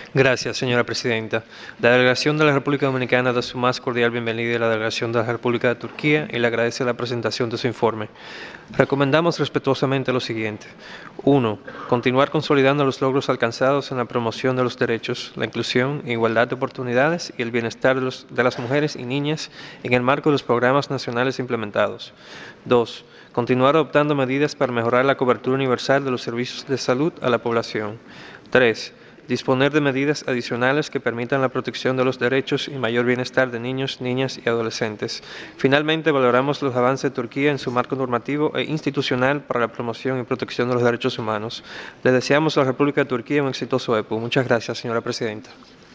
Gracias, señora presidenta. La delegación de la República Dominicana da su más cordial bienvenida a la delegación de la República de Turquía y le agradece la presentación de su informe. Recomendamos respetuosamente lo siguiente. 1. Continuar consolidando los logros alcanzados en la promoción de los derechos, la inclusión, igualdad de oportunidades y el bienestar de las mujeres y niñas en el marco de los programas nacionales implementados. 2. Continuar adoptando medidas para mejorar la cobertura universal de los servicios de salud a la población. 3. Disponer de medidas adicionales que permitan la protección de los derechos y mayor bienestar de niños, niñas y adolescentes. Finalmente, valoramos los avances de Turquía en su marco normativo e institucional para la promoción y protección de los derechos humanos. Le deseamos a la República de Turquía un exitoso EPU. Muchas gracias, señora presidenta.